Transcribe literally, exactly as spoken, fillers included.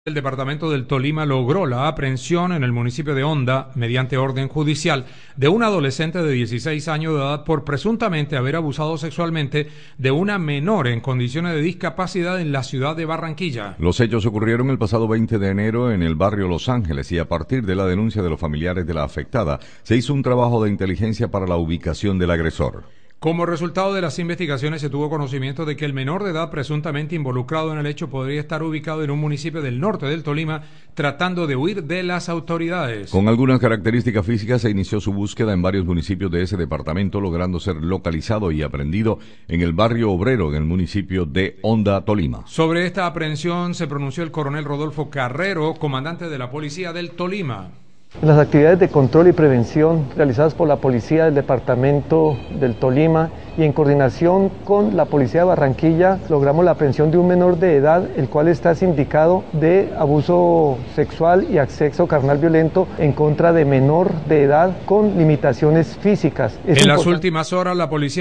El departamento del Tolima logró la aprehensión en el municipio de Honda, mediante orden judicial, de un adolescente de dieciséis años de edad por presuntamente haber abusado sexualmente de una menor en condiciones de discapacidad en la ciudad de Barranquilla. Los hechos ocurrieron el pasado veinte de enero en el barrio Los Ángeles y a partir de la denuncia de los familiares de la afectada, se hizo un trabajo de inteligencia para la ubicación del agresor. Como resultado de las investigaciones se tuvo conocimiento de que el menor de edad presuntamente involucrado en el hecho podría estar ubicado en un municipio del norte del Tolima tratando de huir de las autoridades. Con algunas características físicas se inició su búsqueda en varios municipios de ese departamento, logrando ser localizado y aprendido en el barrio Obrero, en el municipio de Honda, Tolima. Sobre esta aprehensión se pronunció el coronel Rodolfo Carrero, comandante de la policía del Tolima. En las actividades de control y prevención realizadas por la Policía del Departamento del Tolima y en coordinación con la Policía de Barranquilla, logramos la aprehensión de un menor de edad, el cual está sindicado de abuso sexual y acceso carnal violento en contra de menor de edad con limitaciones físicas. Es en las últimas horas, la policía